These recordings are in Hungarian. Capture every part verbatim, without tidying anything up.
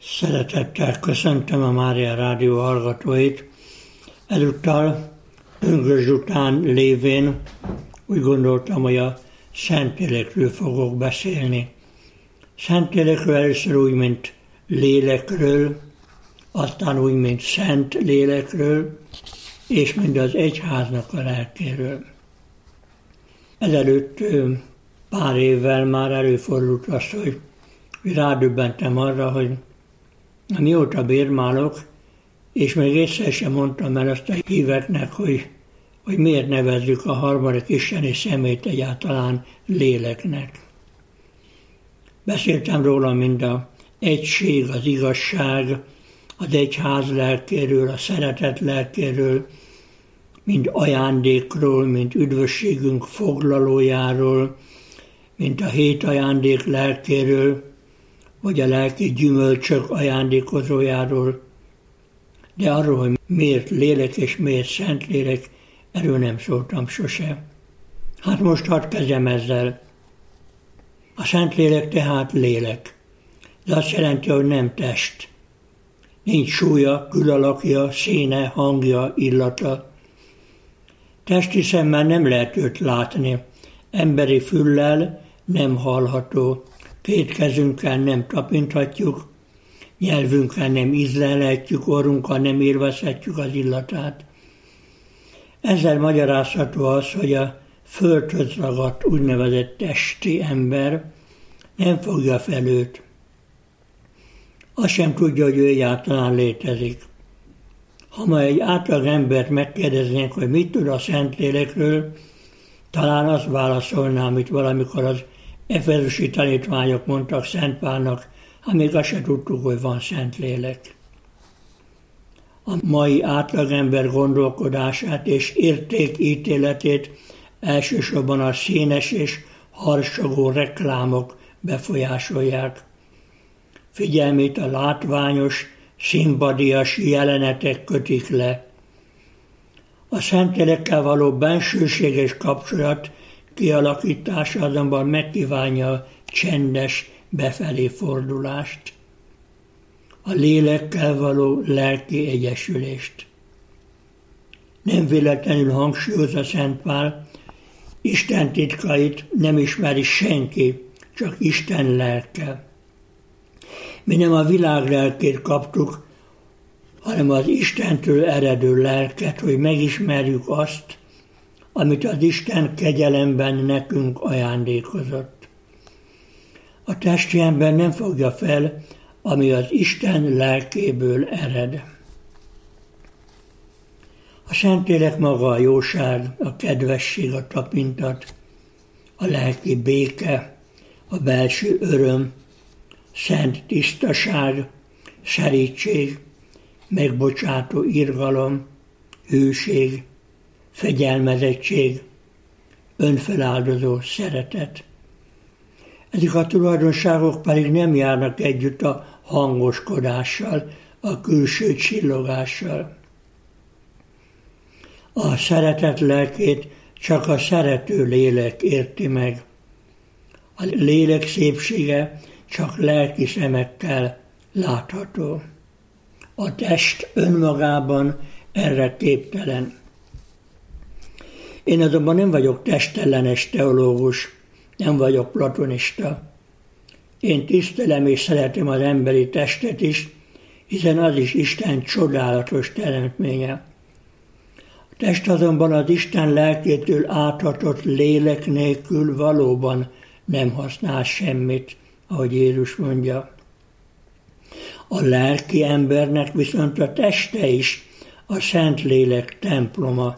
Szeretettel köszöntöm a Mária Rádió hallgatóit. Ezúttal Öngös után lévén úgy gondoltam, hogy a Szentlélekről fogok beszélni. Szentlélekről először úgy, mint lélekről, aztán úgy, mint szent lélekről, és mind az egyháznak a lelkéről. Ezelőtt pár évvel már előfordult az, hogy rádöbbentem arra, hogy mióta bérmálok, és még egyszer sem mondtam el azt a híveknek, hogy, hogy miért nevezzük a harmadik isteni személyt egyáltalán léleknek. Beszéltem róla mind az egység, az igazság, az egyház lelkéről, a szeretet lelkéről, mind ajándékról, mint üdvösségünk foglalójáról, mint a hét ajándék lelkéről, vagy a lelki gyümölcsök ajándékozójáról, de arról, hogy miért lélek és miért szent lélek, erről nem szóltam sose. Hát most hadd kezdjem ezzel. A szent lélek tehát lélek. Ez azt jelenti, hogy nem test. Nincs súlya, külalakja, színe, hangja, illata. Testi szemmel nem lehet őt látni. Emberi füllel nem hallható. Két kezünkkel nem tapinthatjuk, nyelvünkkel nem ízlelhetjük, orrunkkal nem élvezhetjük az illatát. Ezzel magyarázható az, hogy a földhöz ragadt úgynevezett testi ember nem fogja fel őt. Azt sem tudja, hogy ő egyáltalán létezik. Ha ma egy átlag embert megkérdeznénk, hogy mit tud a Szentlélekről, talán azt válaszolná, amit valamikor az efezusi tanítványok mondtak Szent Pálnak, ha még azt se tudtuk, hogy van Szentlélek. A mai átlagember gondolkodását és értékítéletét elsősorban a színes és harsogó reklámok befolyásolják. Figyelmét a látványos, szimbadias jelenetek kötik le. A Szentlélekkel való bensőséges kapcsolat kialakítása azonban megkívánja a csendes befelé fordulást, a lélekkel való lelki egyesülést. Nem véletlenül hangsúlyozza Szent Pál, Isten titkait nem ismeri senki, csak Isten lelke. Mi nem a világ lelkét kaptuk, hanem az Istentől eredő lelket, hogy megismerjük azt, amit az Isten kegyelemben nekünk ajándékozott. A testi ember nem fogja fel, ami az Isten lelkéből ered. A Szentlélek maga a jóság, a kedvesség, a tapintat, a lelki béke, a belső öröm, szent tisztaság, szerítség, megbocsátó irgalom, hűség, fegyelmezettség, önfeláldozó szeretet. Ezek a tulajdonságok pedig nem járnak együtt a hangoskodással, a külső csillogással. A szeretet lelkét csak a szerető lélek érti meg. A lélek szépsége csak lelki szemekkel látható. A test önmagában erre képtelen. Én azonban nem vagyok testellenes teológus, nem vagyok platonista. Én tisztelem és szeretem az emberi testet is, hiszen az is Isten csodálatos teremtménye. A test azonban az Isten lelkétől áthatott lélek nélkül valóban nem használ semmit, ahogy Jézus mondja. A lelki embernek viszont a teste is a Szentlélek temploma.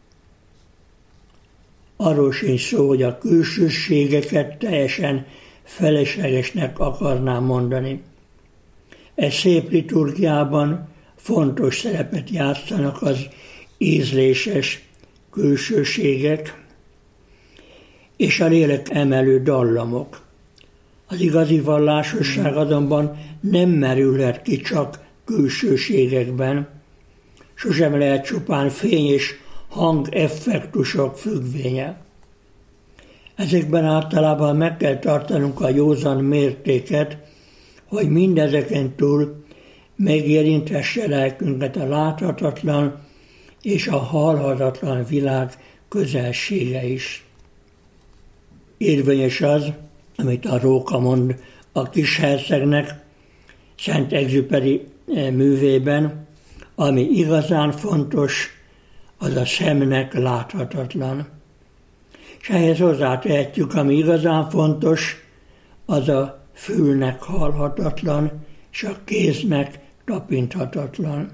Arról sincs szó, hogy a külsőségeket teljesen feleslegesnek akarnám mondani. Egy szép liturgiában fontos szerepet játszanak az ízléses külsőségek és a lélek emelő dallamok. Az igazi vallásosság azonban nem merülhet ki csak külsőségekben, sosem lehet csupán fény és hangeffektusok függvénye. Ezekben általában meg kell tartanunk a józan mértéket, hogy mindezeken túl megérintesse lelkünket a láthatatlan és a hallhatatlan világ közelsége is. Érvényes az, amit a Róka mond a kishercegnek Saint-Exupéry művében, ami igazán fontos, az a szemnek láthatatlan. És ehhez hozzátehetjük, ami igazán fontos, az a fülnek hallhatatlan, és a kéznek tapinthatatlan.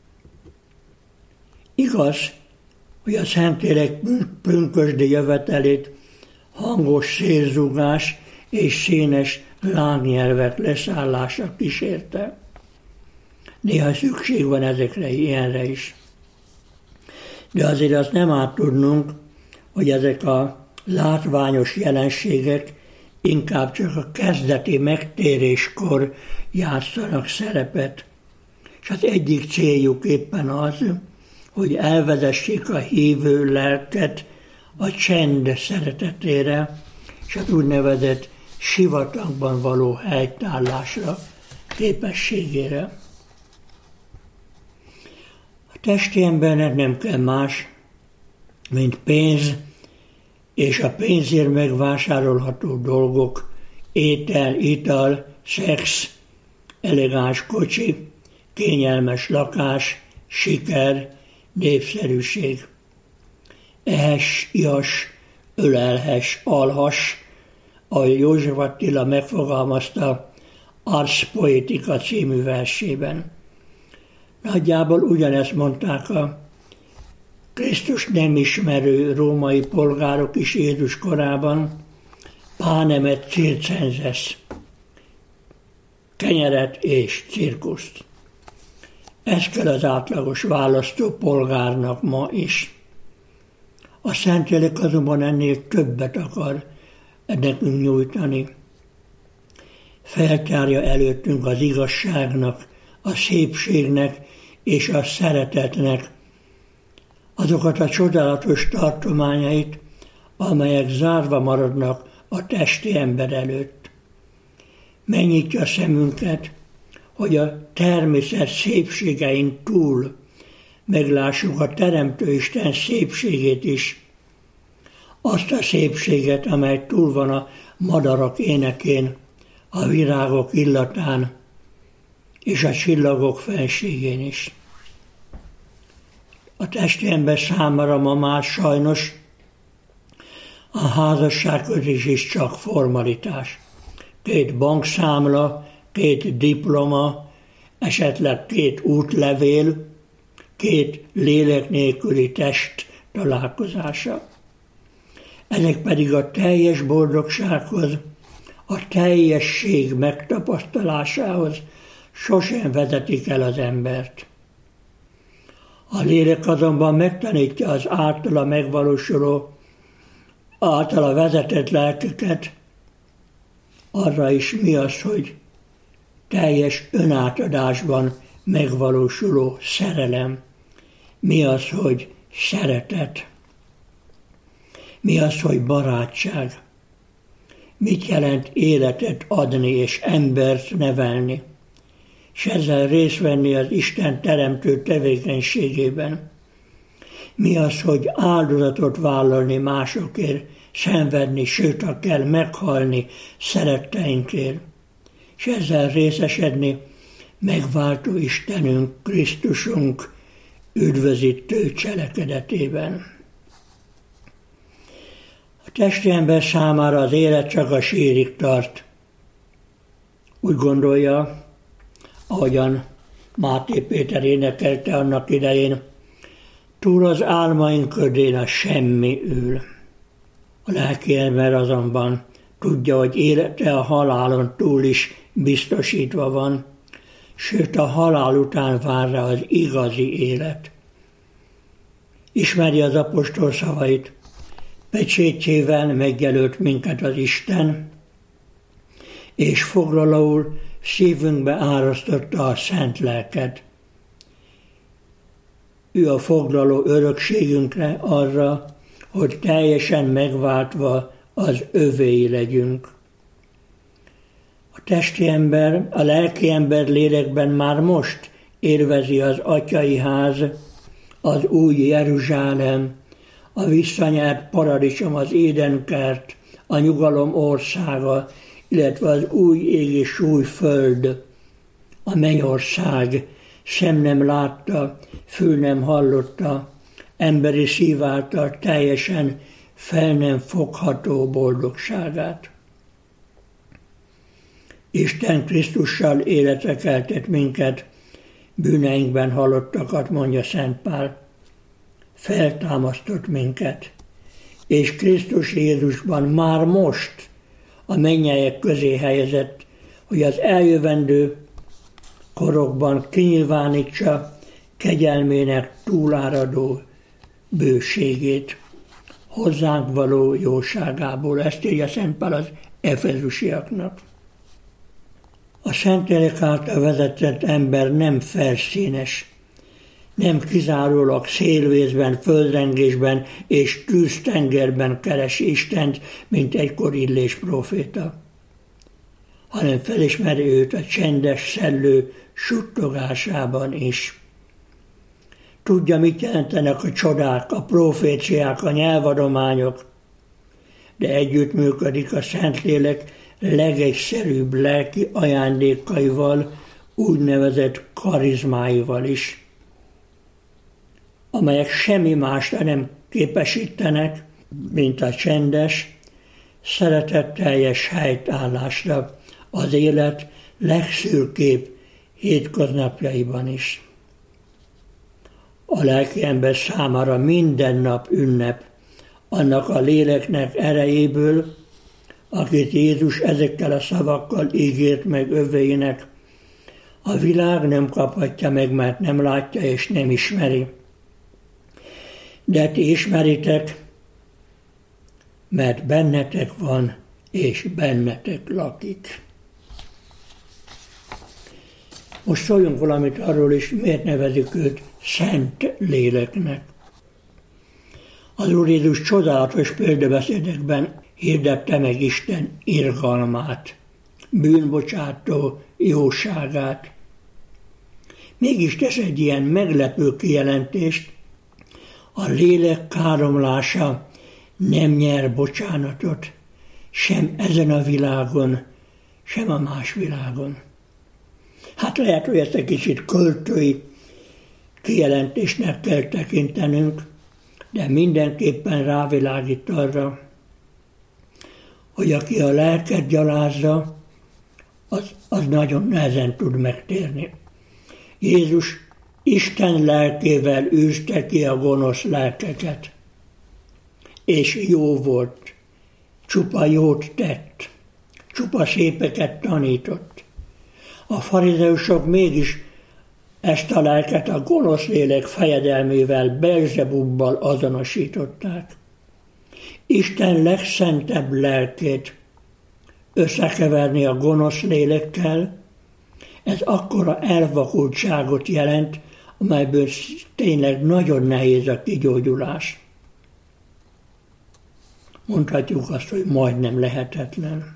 Igaz, hogy a Szentlélek pünkösdi jövetelét hangos szélzúgás és színes lángnyelvek leszállása kísérte. Néha szükség van ezekre ilyenre is. De azért azt nem árt tudnunk, hogy ezek a látványos jelenségek inkább csak a kezdeti megtéréskor játszanak szerepet, és az egyik céljuk éppen az, hogy elvezessék a hívő lelket a csend szeretetére, és az úgynevezett sivatagban való helytállásra, képességére. A testi embernek nem kell más, mint pénz, és a pénzért megvásárolható dolgok, étel, ital, szex, elegáns kocsi, kényelmes lakás, siker, népszerűség. Ehess, ihass, ölelhess, alhass, ahogy József Attila megfogalmazta Ars Poetica című versében. Nagyjából ugyanezt mondták a Krisztus nem ismerő római polgárok is Jézus korában, panem et circenses, kenyeret és cirkuszt. Ez kell az átlagos választó polgárnak ma is. A Szentlélek azonban ennél többet akar nekünk nyújtani. Feltárja előttünk az igazságnak, a szépségnek és a szeretetnek azokat a csodálatos tartományait, amelyek zárva maradnak a testi ember előtt. Megnyitja szemünket, hogy a természet szépségein túl meglássuk a Teremtő Isten szépségét is, azt a szépséget, amely túl van a madarak énekén, a virágok illatán és a csillagok fenségén is. A testi ember számára ma már sajnos a házasságkötés is csak formalitás. Két bankszámla, két diploma, esetleg két útlevél, két lélek nélküli test találkozása. Ezek pedig a teljes boldogsághoz, a teljesség megtapasztalásához sosem vezetik el az embert. A lélek azonban megtanítja az általa megvalósuló, általa vezetett lelkeket arra is, mi az, hogy teljes önátadásban megvalósuló szerelem, mi az, hogy szeretet, mi az, hogy barátság, mit jelent életet adni és embert nevelni, és ezzel részt venni az Isten teremtő tevékenységében. Mi az, hogy áldozatot vállalni másokért, szenvedni, sőt, ha kell meghalni szeretteinkért, és ezzel részesedni megváltó Istenünk, Krisztusunk üdvözítő cselekedetében. A testi ember számára az élet csak a sírig tart. Úgy gondolja, ahogyan Máté Péter énekelte annak idején, túl az álmaink ködén a semmi ül. A lelki ember azonban tudja, hogy élete a halálon túl is biztosítva van, sőt a halál után vár rá az igazi élet. Ismeri az apostol szavait, pecsétjével megjelölt minket az Isten, és foglalóul szívünkbe árasztotta a szent lelket. Ő a foglaló örökségünkre arra, hogy teljesen megváltva az övéi legyünk. A testi ember, a lelki ember lélekben már most élvezi az atyai ház, az új Jeruzsálem, a visszanyert paradicsom, az édenkert, a nyugalom országa, illetve az új ég és új föld, a mennyország, szem nem látta, fül nem hallotta, emberi szív által teljesen fel nem fogható boldogságát. Isten Krisztussal életre keltett minket, bűneinkben halottakat, mondja Szent Pál, feltámasztott minket, és Krisztus Jézusban már most a mennyeiek közé helyezett, hogy az eljövendő korokban kinyilvánítsa kegyelmének túláradó bőségét, hozzánk való jóságából. Ezt írja Szent Pál az efezusiaknak. A Szentlélek által vezetett ember nem felszínes, nem kizárólag szélvészben, földrengésben és tűztengerben keresi Istent, mint egykor Illés próféta, hanem felismeri őt a csendes szellő suttogásában is. Tudja, mit jelentenek a csodák, a proféciák, a nyelvadományok, de együttműködik a Szentlélek legegyszerűbb lelki ajándékaival, úgynevezett karizmáival is, amelyek semmi másra nem képesítenek, mint a csendes, szeretetteljes helytállásra az élet legszürkébb hétköznapjaiban is. A lelki ember számára minden nap ünnep, annak a léleknek erejéből, akit Jézus ezekkel a szavakkal ígért meg övéinek, a világ nem kaphatja meg, mert nem látja és nem ismeri. De ti ismeritek, mert bennetek van, és bennetek lakik. Most szóljunk valamit arról is, miért nevezik őt Szent Léleknek. Az Úr Jézus csodálatos példabeszédekben hirdette meg Isten irgalmát, bűnbocsátó jóságát. Mégis tesz egy ilyen meglepő kijelentést, a lélek káromlása nem nyer bocsánatot, sem ezen a világon, sem a más világon. Hát lehet, hogy ezt egy kicsit költői kijelentésnek kell tekintenünk, de mindenképpen rávilágít arra, hogy aki a lelket gyalázza, az, az nagyon nehezen tud megtérni. Jézus Isten lelkével űzte ki a gonosz lelkeket, és jó volt, csupa jót tett, csupa szépeket tanított. A farizeusok mégis ezt a lelket a gonosz lélek fejedelmével, Belzebubbal azonosították. Isten legszentebb lelkét összekeverni a gonosz lélekkel, ez akkora elvakultságot jelent, amelyből tényleg nagyon nehéz a kigyógyulás. Mondhatjuk azt, hogy majdnem lehetetlen.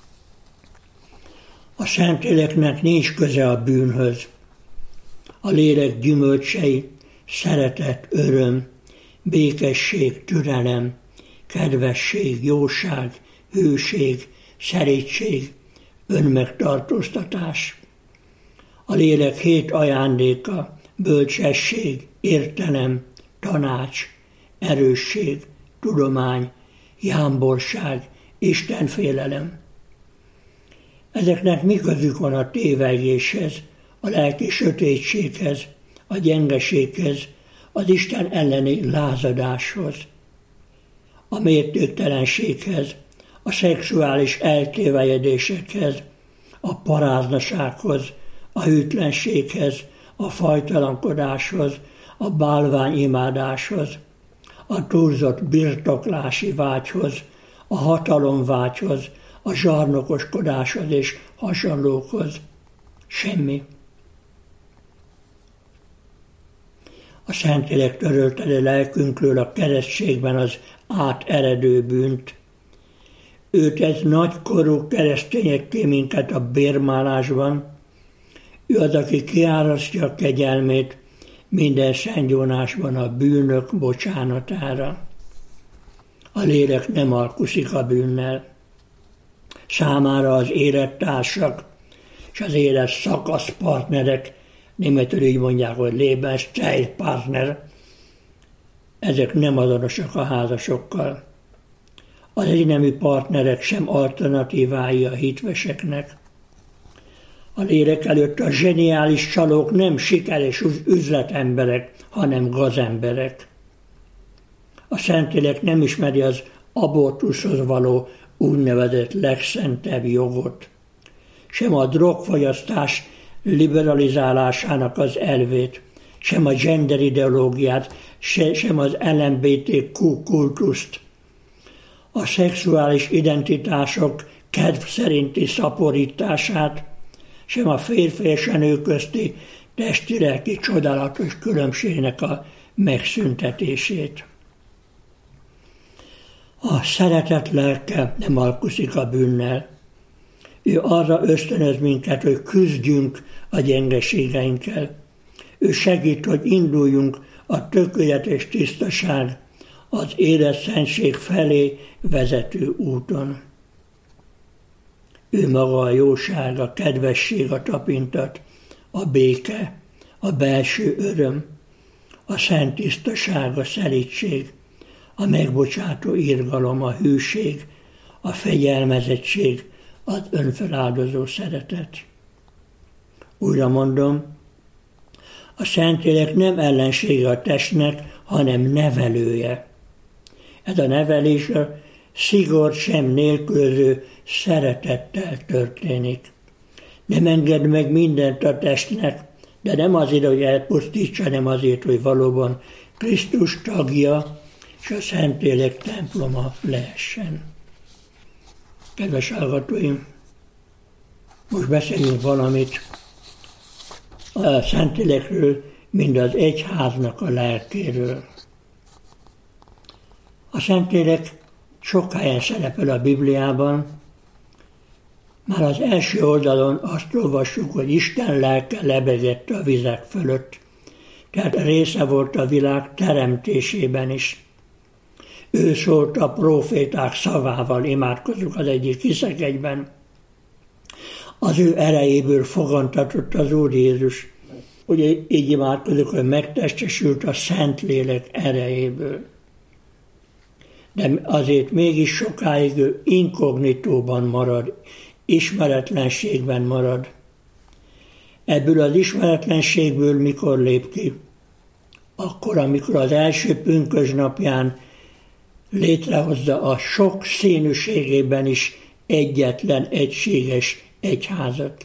A Szentléleknek nincs köze a bűnhöz. A lélek gyümölcsei, szeretet, öröm, békesség, türelem, kedvesség, jóság, hűség, szerétség, önmegtartóztatás. A lélek hét ajándéka, bölcsesség, értelem, tanács, erősség, tudomány, jámborság, istenfélelem. Ezeknek mi közük van a tévegéshez, a lelki sötétséghez, a gyengeséghez, az Isten elleni lázadáshoz, a mértéktelenséghez, a szexuális eltévejedésekhez, a paráznasághoz, a hűtlenséghez, a fajtalankodáshoz, a bálványimádáshoz, a túlzott birtoklási vágyhoz, a hatalomvágyhoz, a zsarnokoskodáshoz és hasonlókhoz. Semmi. A Szentlélek törölte le lelkünkről a keresztségben az áteredő bűnt. Őt ez nagykorú keresztényekké minket a bérmálásban. Ő az, aki kiárasztja a kegyelmét minden szentgyónásban a bűnök bocsánatára. A lélek nem alkuszik a bűnnel. Számára az élettársak és az élet szakaszpartnerek, németül így mondják, hogy Lebenszeitpartner, ezek nem azonosak a házasokkal. Az egynemű partnerek sem alternatívái a hitveseknek. A lélek előtt a zseniális csalók nem sikeres üzletemberek, hanem gazemberek. A Szentlélek nem ismeri az abortuszhoz való úgynevezett legszentebb jogot, sem a drogfogyasztás liberalizálásának az elvét, sem a gender ideológiát, sem az el em bé té kú kultuszt. A szexuális identitások kedv szerinti szaporítását, sem a férfi és a nő közti testi-lelki csodálatos különbségnek a megszüntetését. A szeretet lelke nem alkuszik a bűnnel. Ő arra ösztönöz minket, hogy küzdjünk a gyengeségeinkkel. Ő segít, hogy induljunk a tökéletes tisztaság, az élet szentség felé vezető úton. Ő maga a jóság, a kedvesség, a tapintat, a béke, a belső öröm, a szent tisztaság, a szelídség, a megbocsátó irgalom, a hűség, a fegyelmezettség, az önfeláldozó szeretet. Újra mondom, a Szentlélek nem ellensége a testnek, hanem nevelője. Ez a nevelés a szigor sem nélkülöző szeretettel történik. Nem enged meg mindent a testnek, de nem azért, hogy elpusztítsa, hanem azért, hogy valóban Krisztus tagja és a Szentlélek temploma lehessen. Kedves hallgatóim, most beszéljünk valamit a Szentlélekről, mind az egyháznak a lelkéről. A Szentlélek sok helyen szerepel a Bibliában. Már az első oldalon azt olvassuk, hogy Isten lelke lebegett a vizek fölött, tehát része volt a világ teremtésében is. Ő szólt a próféták szavával, imádkozunk az egyik hiszegegyben. Az ő erejéből fogantatott az Úr Jézus. Ugye így imádkozunk, hogy megtestesült a Szentlélek erejéből. De azért mégis sokáig ő inkognitóban marad, ismeretlenségben marad. Ebből az ismeretlenségből mikor lép ki? Akkor, amikor az első pünkösd napján létrehozza a sok színűségében is egyetlen egységes egyházat.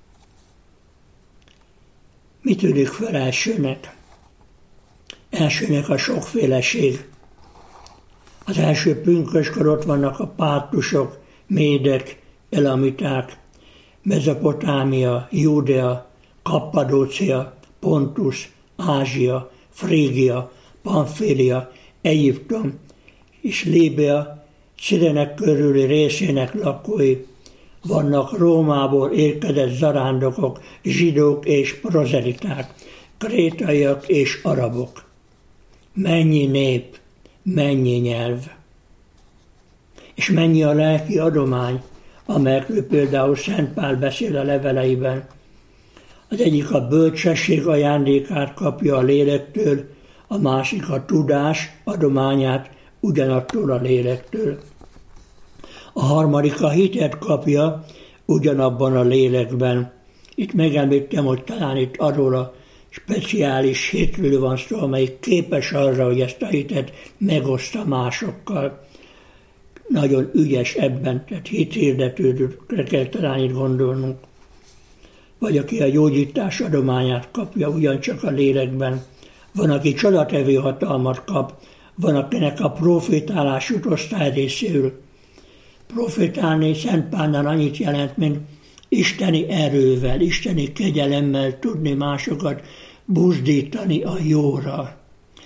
Mi tűnik fel elsőnek? Elsőnek a sokféleség. Az első pünköskor ott vannak a pártusok, médek, elamiták, Mezopotámia, Júdea, Kappadócia, Pontus, Ázsia, Frígia, Pamfília, Egyiptom és Líbia Cirenek körüli részének lakói. Vannak Rómából érkezett zarándokok, zsidók és prozeliták, krétaiak és arabok. Mennyi nép, mennyi nyelv. És mennyi a lelki adomány, amelyekről például Szent Pál beszél a leveleiben. Az egyik a bölcsesség ajándékát kapja a lélektől, a másik a tudás adományát ugyanattól a lélektől. A harmadik a hitet kapja ugyanabban a lélekben. Itt megemlítem, hogy talán itt arról a speciális hitről van szó, amelyik képes arra, hogy ezt a hitet megoszta másokkal. Nagyon ügyes ebben, tehát hithirdetőre kell talán itt gondolnunk. Vagy aki a gyógyítás adományát kapja ugyancsak a lélekben. Van, aki csodatevő hatalmat kap, van, akinek a profétálás jut osztály részéül. Profétálni Szent Pálnál annyit jelent, mint isteni erővel, isteni kegyelemmel tudni másokat buzdítani a jóra,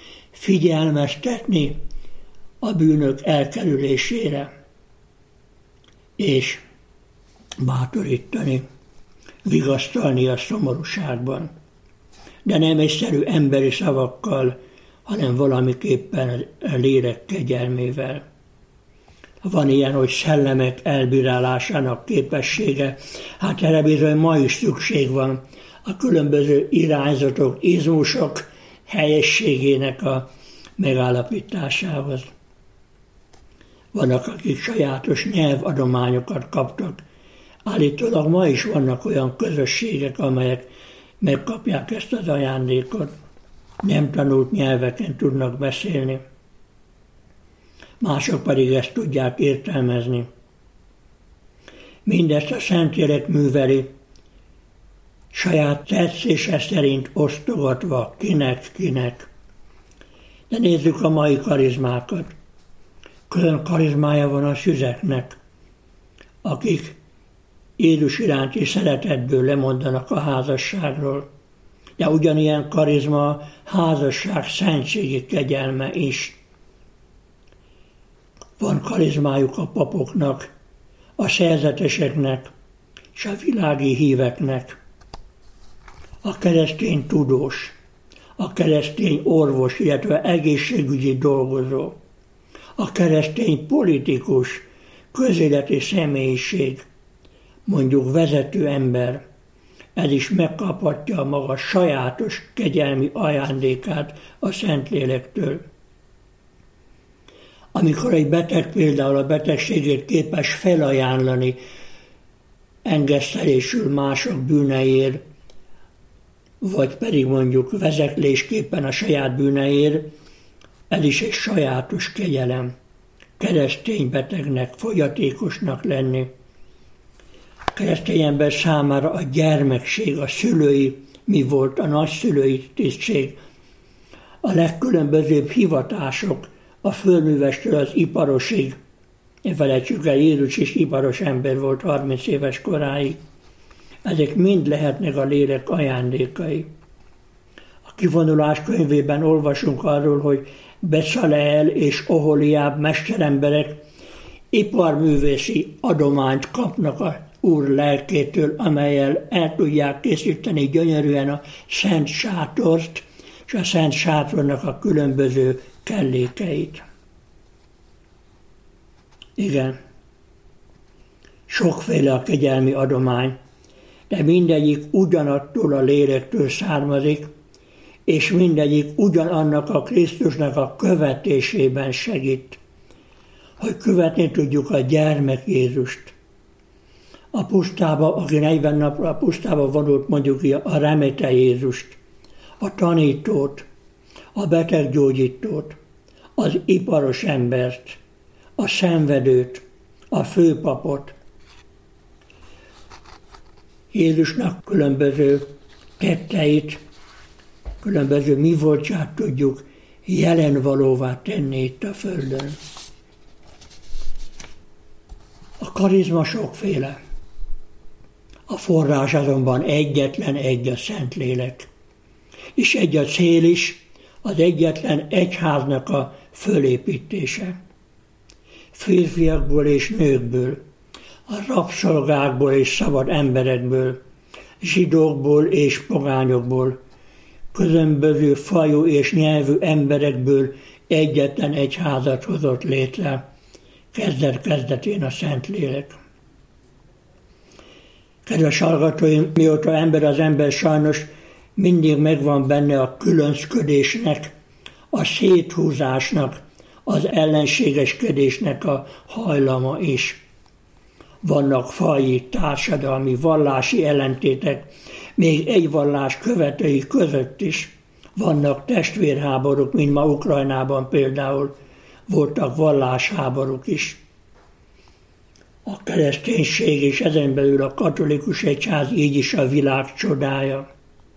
figyelmeztetni a bűnök elkerülésére. és bátorítani, vigasztalni a szomorúságban. De nem egyszerű emberi szavakkal, hanem valamiképpen a lélek kegyelmével. Van ilyen, hogy szellemek elbírálásának képessége, hát erre bizony ma is szükség van a különböző irányzatok, izmusok helyességének a megállapításához. Vannak, akik sajátos nyelvadományokat kaptak. Állítólag ma is vannak olyan közösségek, amelyek megkapják ezt az ajándékot. Nem tanult nyelveken tudnak beszélni. Mások pedig ezt tudják értelmezni. Mindezt a Szentlélek műveli, saját tetszése szerint osztogatva kinek-kinek. De nézzük a mai karizmákat. Külön karizmája van a szüzeknek, akik Jézus iránti szeretetből lemondanak a házasságról. De ugyanilyen karizma a házasság szentségi kegyelme is. Van karizmájuk a papoknak, a szerzeteseknek és a világi híveknek. A keresztény tudós, a keresztény orvos, illetve egészségügyi dolgozó, a keresztény politikus, közéleti személyiség, mondjuk vezető ember, ez is megkaphatja a maga sajátos kegyelmi ajándékát a Szentlélektől. Amikor egy beteg például a betegségét képes felajánlani engesztelésül mások bűneiért, vagy pedig mondjuk vezeklésképpen a saját bűneiért, ez is egy sajátos kegyelem. Keresztény betegnek, fogyatékosnak lenni. A keresztény ember számára a gyermekség, a szülői mi volt, a nagyszülői tisztség, a legkülönbözőbb hivatások, a földművestől az iparosig. Ne felejtsük el, Jézus is iparos ember volt harminc éves koráig. Ezek mind lehetnek a lélek ajándékai. A kivonulás könyvében olvasunk arról, hogy Becsaleel és Oholiáb mesteremberek iparművészi adományt kapnak a Úr lelkétől, amellyel el tudják készíteni gyönyörűen a szent sátort, és a szent sátornak a különböző kellékeit. Igen, sokféle a kegyelmi adomány, de mindegyik ugyanattól a lélektől származik, és mindegyik ugyanannak a Krisztusnak a követésében segít, hogy követni tudjuk a gyermek Jézust. A pusztába, aki negyven napra a pusztába vonult, mondjuk a remete Jézust, a tanítót, a beteggyógyítót, az iparos embert, a szenvedőt, a főpapot. Jézusnak különböző tetteit, különböző mi voltját tudjuk jelen valóvá tenni itt a földön. A karizma sokféle. A forrás azonban egyetlen egy a Szentlélek. És egy a cél is, az egyetlen egyháznak a fölépítése. Férfiakból és nőkből, a rabszolgákból és szabad emberekből, zsidókból és pogányokból, különböző fajú és nyelvű emberekből egyetlen egyházat hozott létre, kezdet-kezdetén a Szentlélek. Kedves hallgatóim, mióta ember az ember, sajnos mindig megvan benne a különcködésnek, a széthúzásnak, az ellenségeskedésnek a hajlama is. Vannak faji, társadalmi, vallási ellentétek, még egy vallás követői között is. Vannak testvérháborúk, mint ma Ukrajnában például, voltak vallásháborúk is. A kereszténység és ezen belül a katolikus egyház így is a világ csodája.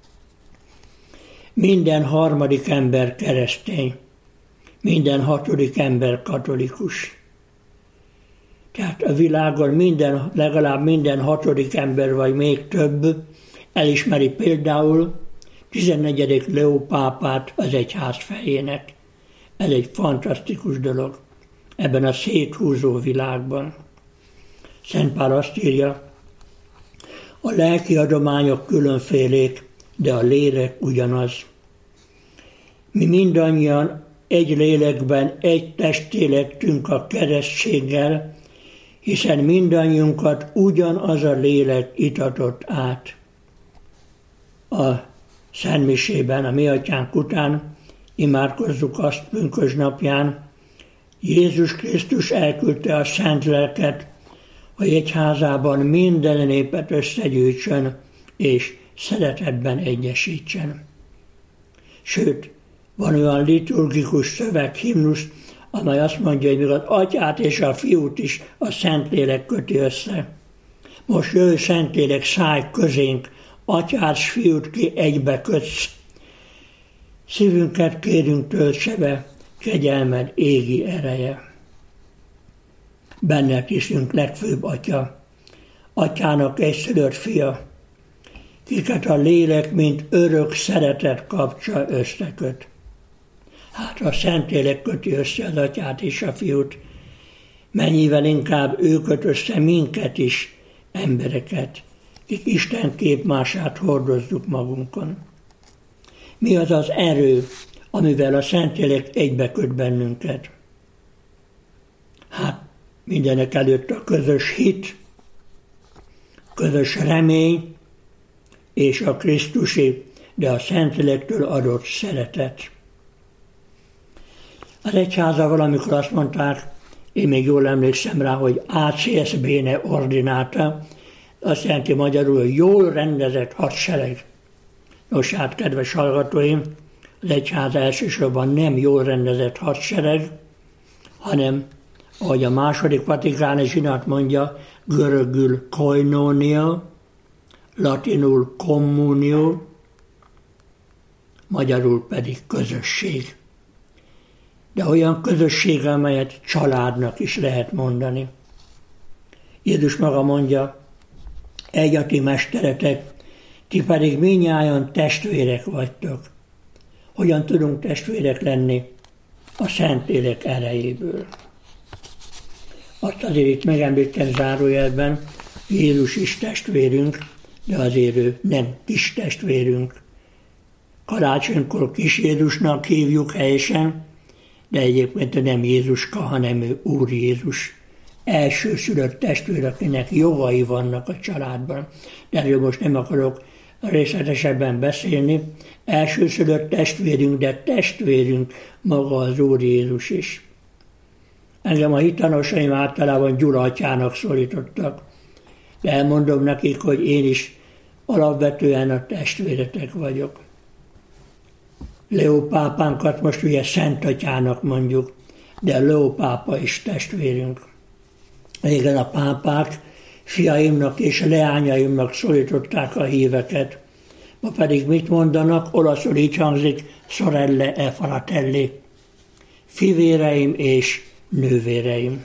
Minden harmadik ember keresztény, minden hatodik ember katolikus. Tehát a világon minden, legalább minden hatodik ember, vagy még több elismeri például tizennegyedik Leó pápát az egyház fejének. Ez egy fantasztikus dolog ebben a széthúzó világban. Szent Pál azt írja, a lelki adományok különfélék, de a lélek ugyanaz. Mi mindannyian egy lélekben, egy testé lettünk a keresztséggel, hiszen mindannyiunkat ugyanaz a lélek itatott át. A szentmisében, a mi atyánk után imádkozzuk azt pünkösdnapján, Jézus Krisztus elküldte a szent lelket, hogy egyházában minden népet összegyűjtsön és szeretetben egyesítsen. Sőt, van olyan liturgikus szöveg, himnusz, amely azt mondja, hogy még az atyát és a fiút is a Szentlélek köti össze. Most jöjj, Szentlélek, szállj közénk, atyát s fiút ki egybe kötsz. Szívünket kérünk töltse be, kegyelmed égi ereje. Benned hiszünk, legfőbb Atya, Atyának egyszülött fia, kiket a lélek, mint örök szeretet kapcsa összeköt. Hát a Szentlélek köti össze az Atyát és a Fiút, mennyivel inkább ő köt össze minket is, embereket, kik Isten képmását hordozzuk magunkon. Mi az az erő, amivel a Szentlélek egybeköt bennünket? Hát mindenek előtt a közös hit, közös remény és a Krisztusi, de a Szentlélektől adott szeretet. Az egyháza valamikor azt mondták, én még jól emlékszem rá, hogy á cé es bene ordinata, azt jelenti magyarul, hogy jól rendezett hadsereg. Nos hát, kedves hallgatóim, az egyháza elsősorban nem jól rendezett hadsereg, hanem, ahogy a második vatikáni zsinat mondja, görögül koinonia, latinul communio, magyarul pedig közösség. De olyan közösség, amelyet családnak is lehet mondani. Jézus maga mondja, egy a ti mesteretek, ti pedig mindnyájan testvérek vagytok. Hogyan tudunk testvérek lenni? A Szentlélek erejéből. Azt azért itt megemlítem zárójelben, Jézus is testvérünk, de azért ő nem kis testvérünk. Karácsonykor kis Jézusnak hívjuk helyesen, de egyébként nem Jézuska, hanem ő Úr Jézus. Elsőszülött testvér, akinek jogai vannak a családban. De erről most nem akarok részletesebben beszélni. Elsőszülött testvérünk, de testvérünk maga az Úr Jézus is. Engem a hittanosaim általában Gyula atyának szólítottak, de elmondom nekik, hogy én is alapvetően a testvéretek vagyok. Leó pápánkat most ugye Szent Atyának mondjuk, de Leó pápa is testvérünk. Régen a pápák fiaimnak és leányaimnak szólították a híveket, ma pedig mit mondanak? Olaszul így hangzik, sorelle e fratelli, fivéreim és nővéreim.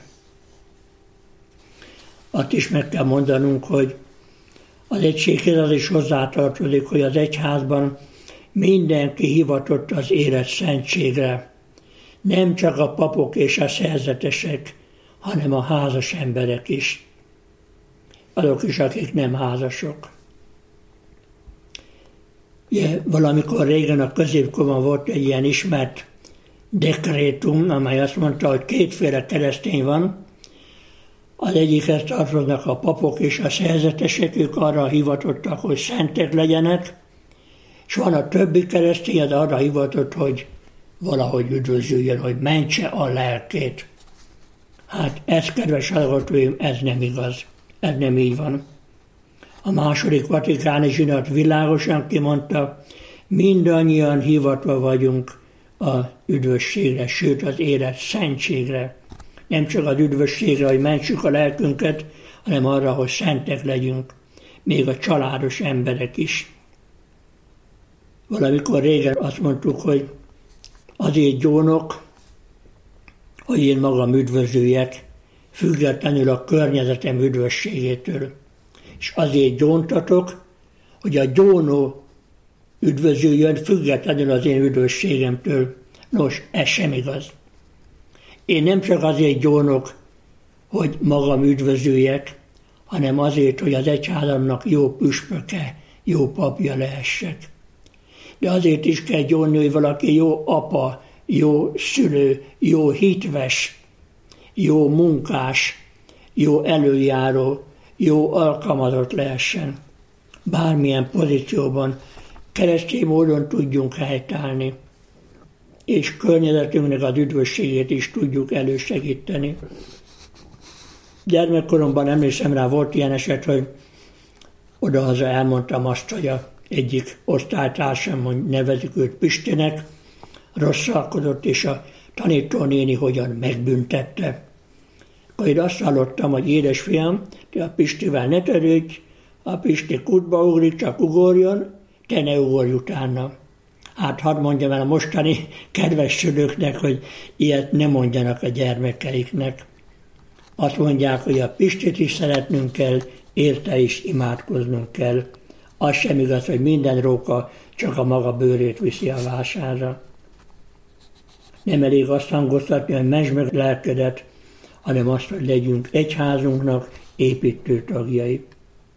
Azt is meg kell mondanunk, hogy az egységhez az is hozzátartozik, hogy az egyházban mindenki hivatott az élet szentségre. Nem csak a papok és a szerzetesek, hanem a házas emberek is. Azok is, akik nem házasok. Ugye, valamikor régen a középkorban volt egy ilyen ismert dekrétum, amely azt mondta, hogy kétféle keresztény van. Az egyikhez tartoznak a papok és a szerzetesek, ők arra hivatottak, hogy szentek legyenek, és van a többi keresztény, az arra hivatott, hogy valahogy üdvözüljön, hogy mentse a lelkét. Hát ez, kedves hallgatóim, ez nem igaz. Ez nem így van. A második vatikáni zsinat világosan kimondta, mindannyian hivatva vagyunk az üdvösségre, sőt az élet szentségre. Nem csak az üdvösségre, hogy mentsük a lelkünket, hanem arra, hogy szentek legyünk, még a családos emberek is. Valamikor régen azt mondtuk, hogy azért gyónok, hogy én magam üdvözüljek, függetlenül a környezetem üdvösségétől. És azért gyóntatok, hogy a gyónó üdvözüljön, függetlenül az én üdvösségemtől. Nos, ez sem igaz. Én nem csak azért gyónok, hogy magam üdvözüljek, hanem azért, hogy az egyházamnak jó püspöke, jó papja lehessek. De azért is kell gyónni, hogy valaki jó apa, jó szülő, jó hitves, jó munkás, jó előjáró, jó alkalmazott lehessen. Bármilyen pozícióban keresztény módon tudjunk helytállni, és környezetünknek az üdvösségét is tudjuk elősegíteni. Gyermekkoromban emlékszem rá, volt ilyen eset, hogy odahaza elmondtam azt, hogy a egyik osztálytársam, hogy nevezik őt Pistinek, rosszalkodott, és a tanítónéni hogyan megbüntette. Akkor én azt hallottam, hogy édesfiam, te a Pistivel ne törődj, a Pisti kútba ugrik, csak ugorjon, te ne ugorj utána. Hát hadd mondjam el a mostani kedves szülőknek, hogy ilyet ne mondjanak a gyermekeiknek. Azt mondják, hogy a Pistit is szeretnünk kell, érte is imádkoznunk kell. Az sem igaz, hogy minden róka csak a maga bőrét viszi a vásárra. Nem elég azt hangoztatni, hogy mentsd meg lelkedet, hanem azt, hogy legyünk egyházunknak építő tagjai.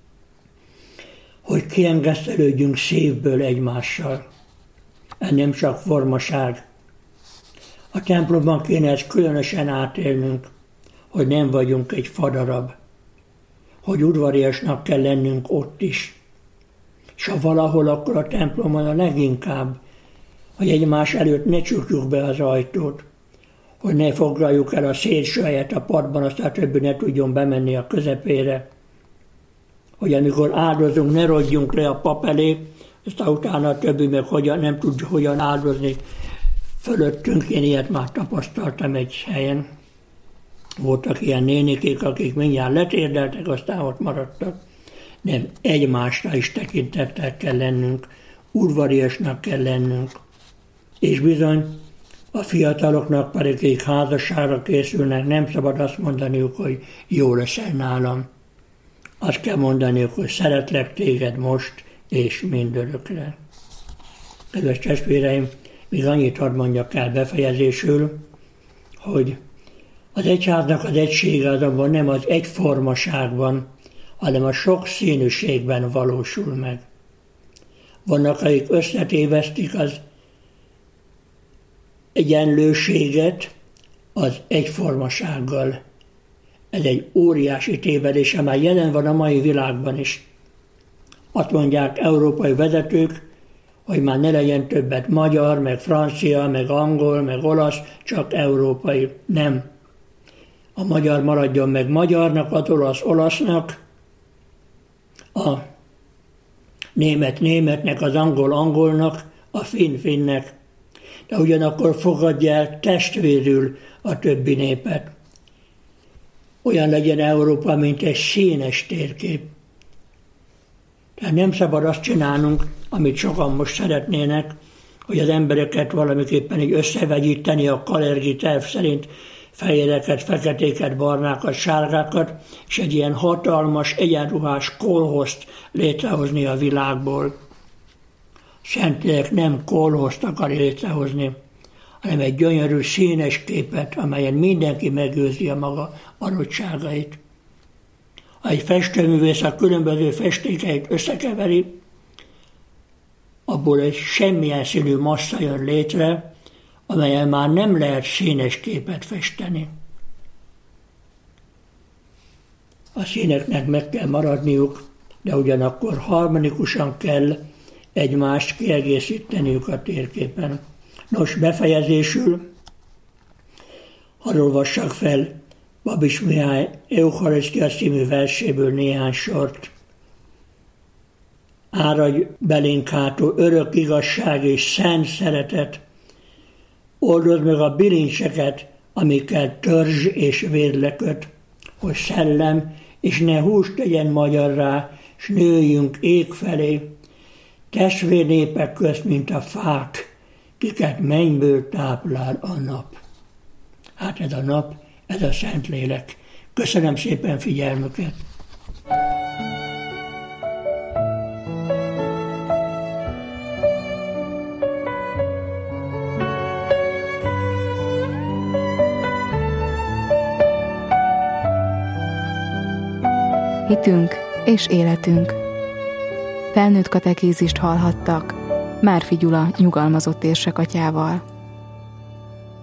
Hogy kiengesztelődjünk szívből egymással. Ez nem csak formaság. A templomban kéne ezt különösen átélnünk, hogy nem vagyunk egy fadarab, hogy udvariasnak kell lennünk ott is. És ha valahol, akkor a templomon a leginkább, hogy egymás előtt ne csukjuk be az ajtót, hogy ne foglaljuk el a szélső helyet a padban, aztán többi ne tudjon bemenni a közepére, hogy amikor áldozunk, ne rodjunk le a pap elé, aztán utána a többi meg hogyan, nem tudja hogyan áldozni fölöttünk. Én ilyet már tapasztaltam egy helyen. Voltak ilyen nénikék, akik mindjárt letérdeltek, aztán ott maradtak. Nem, egymásra is tekintettel kell lennünk, udvariasnak kell lennünk. És bizony a fiataloknak pedig, akik házasságra készülnek, nem szabad azt mondaniuk, hogy jó leszel nálam. Azt kell mondaniuk, hogy szeretlek téged most és mindörökre. Kedves testvéreim, még annyit hadd mondjak el befejezésül, hogy az egyháznak az egysége azonban nem az egyformaságban, hanem a sokszínűségben valósul meg. Vannak, akik összetévesztik az egyenlőséget az egyformasággal. Ez egy óriási tévedés, amely jelen van a mai világban is. Azt mondják európai vezetők, hogy már ne legyen többet magyar, meg francia, meg angol, meg olasz, csak európai. Nem. A magyar maradjon meg magyarnak, az olasz olasznak, a német németnek, az angol angolnak, a finn finnek. De ugyanakkor fogadja el testvérül a többi népet. Olyan legyen Európa, mint egy színes térkép. Tehát nem szabad azt csinálnunk, amit sokan most szeretnének, hogy az embereket valamiképpen így összevegyíteni a kalergi terv szerint, fehéreket, feketéket, barnákat, sárgákat, és egy ilyen hatalmas, egyenruhás kolhozt létrehozni a világból. Szentlélek nem kolhozt akar létrehozni, hanem egy gyönyörű, színes képet, amelyen mindenki megőrzi a maga adottságait. Ha egy festőművész a különböző festékeit összekeveri, abból egy semmilyen színű massza jön létre, amelyen már nem lehet színes képet festeni. A színeknek meg kell maradniuk, de ugyanakkor harmonikusan kell egymást kiegészíteniük a térképen. Nos, befejezésül hadd olvassak fel Babis Mihály Eucharisztia című verséből néhány sort. Áradj belénk hától örök igazság és szent szeretet, oldozd meg a bilincseket, amikkel törzs és vérleköt, hogy szellem és ne hús tegyen magyarrá, s nőjünk ég felé, testvérnépek közt, mint a fák, kiket mennyből táplál a nap. Hát ez a nap, ez a Szentlélek. Köszönöm szépen figyelmüket! hitünk és életünk. Felnőtt katekézist hallhattak Márfi Gyula nyugalmazott érsekatyával.